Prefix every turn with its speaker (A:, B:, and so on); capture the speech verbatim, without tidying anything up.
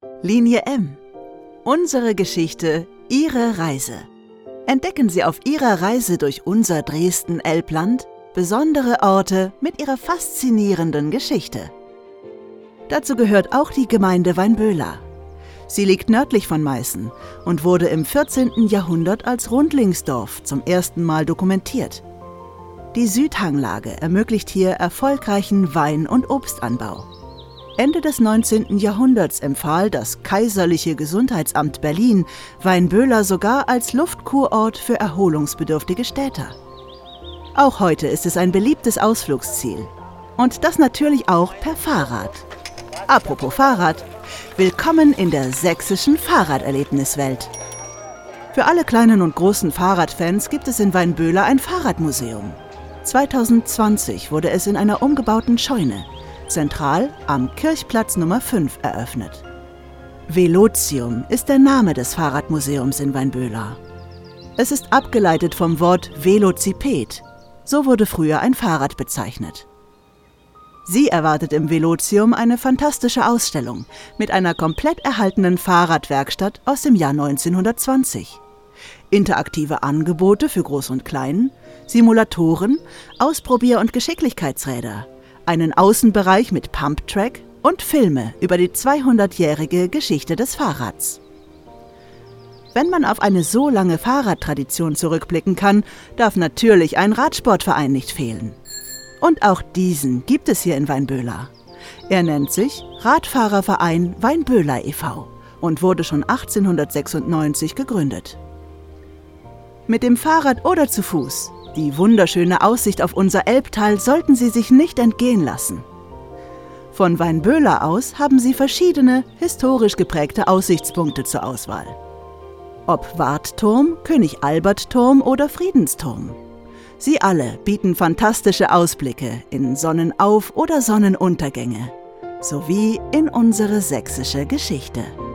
A: Linie M. Unsere Geschichte, Ihre Reise. Entdecken Sie auf Ihrer Reise durch unser Dresden-Elbland besondere Orte mit ihrer faszinierenden Geschichte. Dazu gehört auch die Gemeinde Weinböhler. Sie liegt nördlich von Meißen und wurde im vierzehnten Jahrhundert als Rundlingsdorf zum ersten Mal dokumentiert. Die Südhanglage ermöglicht hier erfolgreichen Wein- und Obstanbau. Ende des neunzehnten Jahrhunderts empfahl das Kaiserliche Gesundheitsamt Berlin Weinböhler sogar als Luftkurort für erholungsbedürftige Städter. Auch heute ist es ein beliebtes Ausflugsziel. Und das natürlich auch per Fahrrad. Apropos Fahrrad, willkommen in der sächsischen Fahrraderlebniswelt. Für alle kleinen und großen Fahrradfans gibt es in Weinböhler ein Fahrradmuseum. zweitausendzwanzig wurde es in einer umgebauten Scheune, zentral am Kirchplatz Nummer fünf, eröffnet. Velotium ist der Name des Fahrradmuseums in Weinböhler. Es ist abgeleitet vom Wort Velociped. So wurde früher ein Fahrrad bezeichnet. Sie erwartet im Velotium eine fantastische Ausstellung mit einer komplett erhaltenen Fahrradwerkstatt aus dem Jahr neunzehnhundertzwanzig. Interaktive Angebote für Groß und Klein, Simulatoren, Ausprobier- und Geschicklichkeitsräder, einen Außenbereich mit Pumptrack und Filme über die zweihundertjährige Geschichte des Fahrrads. Wenn man auf eine so lange Fahrradtradition zurückblicken kann, darf natürlich ein Radsportverein nicht fehlen. Und auch diesen gibt es hier in Weinböhler. Er nennt sich Radfahrerverein Weinböhler e V und wurde schon achtzehnhundertsechsundneunzig gegründet. Mit dem Fahrrad oder zu Fuß, die wunderschöne Aussicht auf unser Elbtal sollten Sie sich nicht entgehen lassen. Von Weinböhler aus haben Sie verschiedene, historisch geprägte Aussichtspunkte zur Auswahl. Ob Wartturm, König-Albert-Turm oder Friedensturm. Sie alle bieten fantastische Ausblicke in Sonnenauf- oder Sonnenuntergänge sowie in unsere sächsische Geschichte.